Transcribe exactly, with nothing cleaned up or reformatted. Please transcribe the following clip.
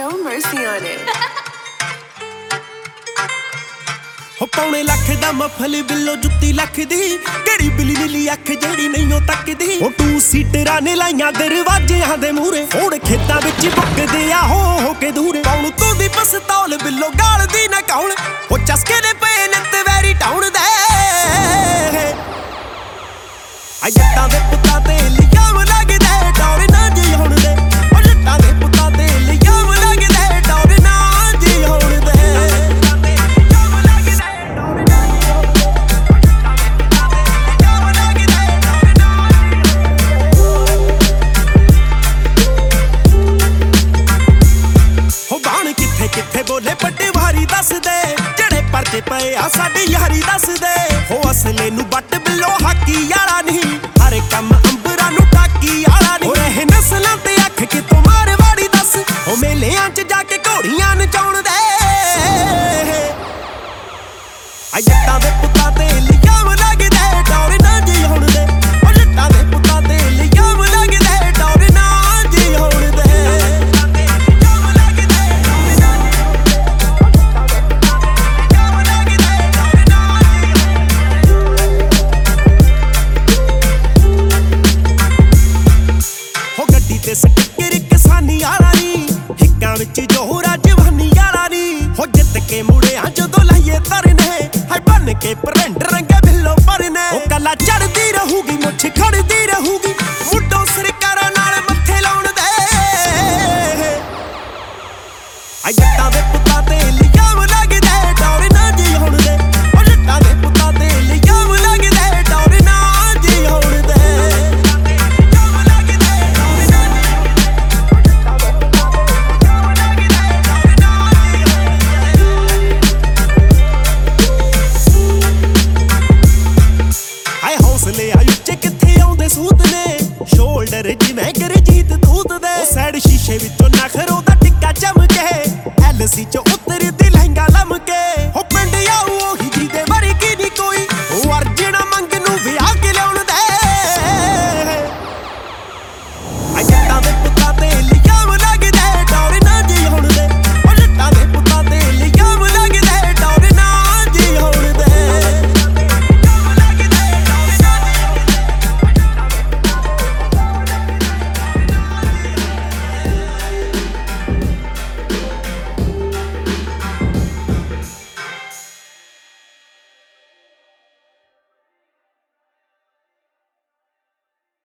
no mercy on it. ਹੋ ਪੌਣੇ ਲੱਖ ਦਾ ਮਫਲ ਬਿੱਲੋ ਜੁੱਤੀ ਲੱਖ ਦੀ ਕਿਹੜੀ ਬਿਲੀ ਨੀਲੀ ਅੱਖ ਜਿਹੜੀ ਨਹੀਂ ਉਹ ਤੱਕਦੀ ਉਹ ਟੂ ਸੀਟਰਾਂ ਨੇ ਲਾਈਆਂ ਦਰਵਾਜ਼ਿਆਂ ਦੇ ਮੂਹਰੇ ਹੁਣ ਖੇਤਾਂ ਵਿੱਚ ਬੁੱਕਦੇ ਆ ਹੋ ਹੋ ਕੇ ਦੂਰੇ ਪੌਣ ਤੋਂ ਦੀ ਪਸਤੌਲ ਬਿੱਲੋ ਗਾਲ ਦੀ ਨਾ ਕੌਣ ਉਹ ਚਸਕੇ ਦੇ ਪਏ ਨਿੱਤ ਵੈਰੀ ਟਾਉਣ ਦੇ ਆ ਜੱਟਾਂ ਦੇ ਪੁੱਤਾਂ ਤੇ ਲਿਆਮ ਲੱਗਦੇ ਡੌਰ ਨਾ ਜੀ ਹੁਣ ਦੇ ਉਹ ਜੱਟਾਂ ਦੇ ਪੁੱਤਾਂ ਤੇ ਲਿਆਮ ਲੱਗਦੇ ਡੌਰ ਨਾ ਜੀ ਹੁਣ ਦੇ ਕਿੱਥੇ ਬੋਲੇ ਵੱਡੇ ਵਾਰੀ ਦੱਸਦੇ ਜਿਹੜੇ ਪਰਦੇ ਪਏ ਆ ਸਾਡੀ ਯਾਰੀ ਦੱਸਦੇ ਹੋ ਅਸਲੇ ਨੂੰ ਬੱਟ ਬਿੱਲੋ ਹਾਕੀ ਵਾਲਾ ਨਹੀਂ ਹਰ ਕੰਮ ਅੰਬਰਾਂ ਨੂੰ ਟਾਕੀ ਵਾਲਾ ਨਹੀਂ ਰਹੇ ਨਸਲਾਂ ਤੇ ਅੱਖ ਕਿਤੋਂ ਮਾਰਵਾੜੀ ਦੱਸ ਹੋ ਮੇਲਿਆਂ 'ਚ ਜਾ ਕੇ ਘੋੜੀਆਂ ਨਚਾਉਣ ਦੇ ਆ ਜੱਟਾਂ ਦੇ ਪੁੱਤਾਂ ਤੇ ਲਿਆਮ ਲੱਗਦੇ ਡੌਰ ਨਾ ਜੀ ਹੁਣ ਦੇ ਉਹ ਜੱਟਾਂ ਦੇ ਪੁੱਤਾਂ ਤੇ ਲਿਆਮ ਲੱਗਦੇ ਡੌਰ ਨਾ ਜੀ ਹੁਣ ਦੇ ਤੇ ਸਟਿੱਕਰ ਕਿਸਾਨੀ ਵਾਲਾ ਨੀ ਹਿੱਕਾਂ ਵਿੱਚ ਜੋਹਰਾ ਜਵਾਨੀ ਵਾਲਾ ਨੀ ਹੋ ਜਿੱਤ ਕੇ ਮੁੜਿਆ ਜਦੋਂ ਲਾਈਏ ਤਰਨੇ ਹਾਏ ਬਨ ਕੇ ਪਰੰਡ ਰੰਗੇ ਬਿੱਲੋ ਪਰਨੇ ਉਹ ਕੱਲਾ ਚੜਦੀ ਰਹੂਗੀ ਮੁੱਛ ਖੜਦੀ ਰਹੂਗੀ ਮੁੱਢੋਂ ਸਰਕਾਰਾਂ ਨਾਲ ਮੱਥੇ ਲਾਉਣ ਦੇ ਆ ਜੱਟਾਂ ਦੇ ਪੁੱਤਾਂ ਤੇ ਲਿਆਮ ਲੱਗਦੇ ਡੌਰ ਨਾ ਜੀ ਹੁਣ ਦੇ ਉਹ ਜੱਟਾਂ ਦੇ ਪੁੱਤਾਂ ਤੇ ਲਿਆਮ ਲੱਗਦੇ ਡੌਰ ਨਾ ਜੀ ਹੁਣ ਦੇ ਹੌਸਲੇ ਆਯੂ ਚ ਕਿੱਥੇ ਆਉਂਦੇ ਸੂਤ ਨੇ ਸ਼ੋਲਡਰ ਜਿਵੇਂ ਕਰ ਜੀਤ ਦੂਤ ਦੇ ਉਹ ਸਾਈਡ ਸ਼ੀਸ਼ੇ ਵਿੱਚੋਂ ਨਖਰੋ ਦਾ ਟਿੱਕਾ ਚਮਕੇ ਐਲਸੀ ਚ